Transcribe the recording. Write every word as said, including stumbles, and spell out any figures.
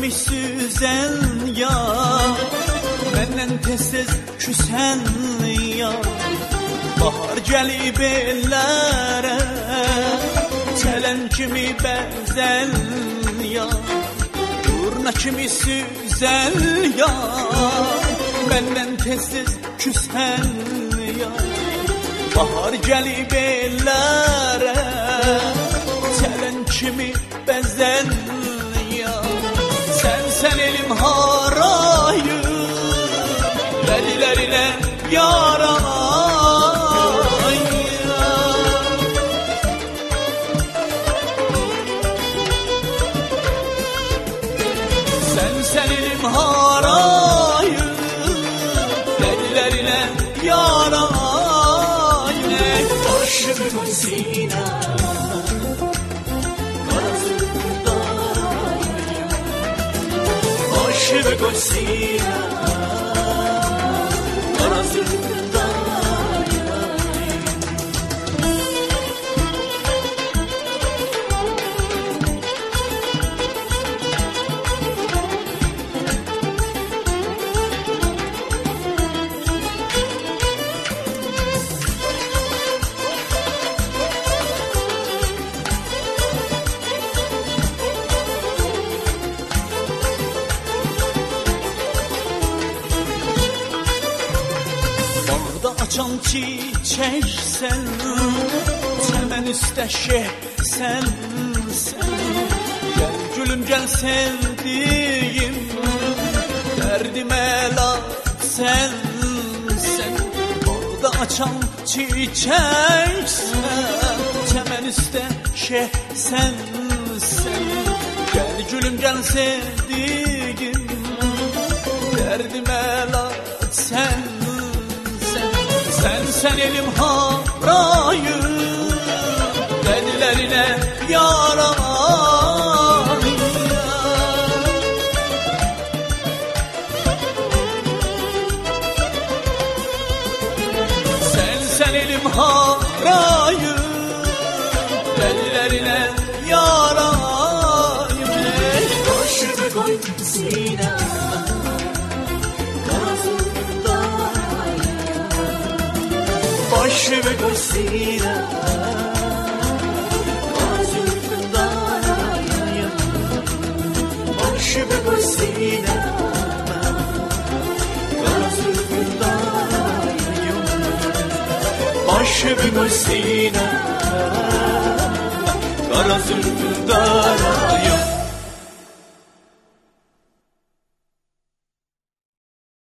kimi süzen ya, məndən tez-tez küsən ya. Bahar gəlib ellərə, çələn kimi bəzən ya. Durna kimi süzən ya, məndən tez-tez küsən ya. Bahar gəlib ellərə, çələn kimi bəzən ya. Sən sən elim harayı, ləlilərinə yaray ya. Sən sən elim harayı, ləlilərinə yaray ya. Başımı koy sinə, başımı koy sinə, kara açan çiçeksen, çemen üstte şehsen sen. Gel gülüm gel sevdiğim, derdime la sen sen. Orada açan çiçeksen, çemen üstte şehsen sen. Gel gülüm gel sevdiğim, derdime la sen. Sen sen elim harayı, delilerine yaray ya. Sen sen elim harayı, delilerine yaray ya. Başımı koy sinə, başımı koy sinə, kara zülfün darayım. Başımı koy sinə, kara zülfün darayım. Başımı koy sinə, kara zülfün darayım.